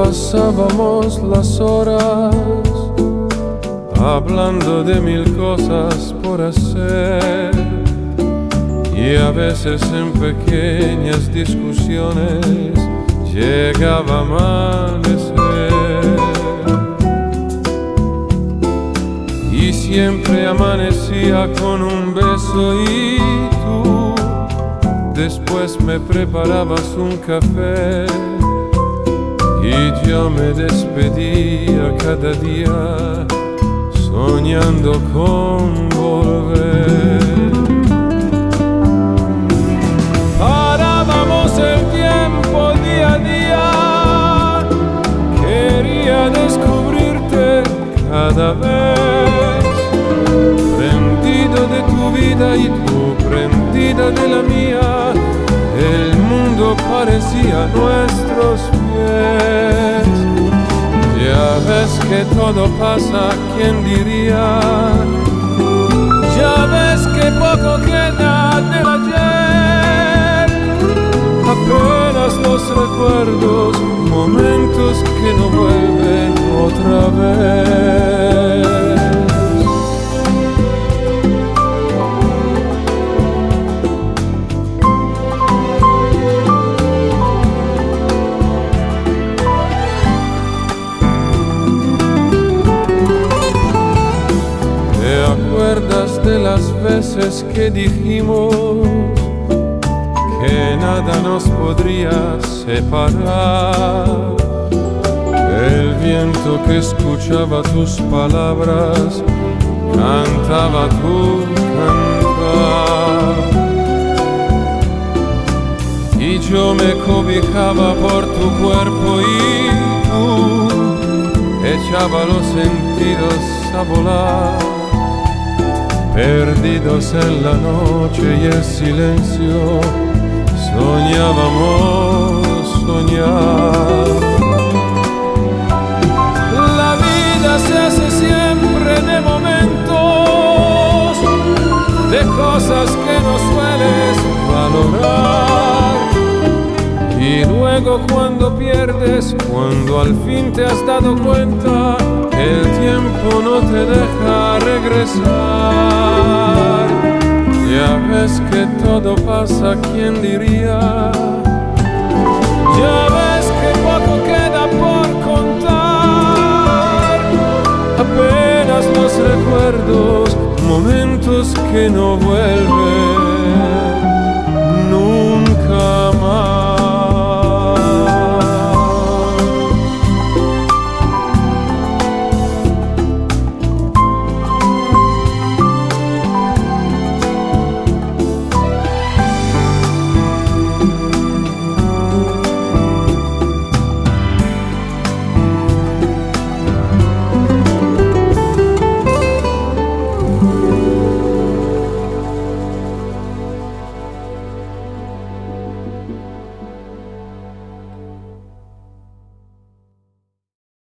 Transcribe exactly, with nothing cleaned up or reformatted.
pasábamos las horas hablando de mil cosas por hacer, y a veces en pequeñas discusiones llegaba a amanecer, y siempre amanecía con un beso y tú después me preparabas un café y yo me despedía cada día soñando con volver. Parábamos el tiempo día a día, quería descubrirte cada vez, prendido de tu vida y tú prendida de la mía, el mundo parecía a nuestros pies. Ya ves que todo pasa, ¿quién diría? Ya ves que poco queda del ayer, apenas los recuerdos, momentos que no vuelven otra vez. De las veces que dijimos que nada nos podría separar, el viento que escuchaba tus palabras cantaba tu cantar, y yo me cobijaba por tu cuerpo y tú echaba los sentidos a volar, perdidos en la noche y el silencio, soñábamos soñar. La vida se hace siempre de momentos, de cosas que no sueles valorar, y luego cuando pierdes, cuando al fin te has dado cuenta, el tiempo no te deja regresar. Ya ves que todo pasa, ¿quién diría? Ya ves que poco queda por contar, apenas los recuerdos, momentos que no vuelven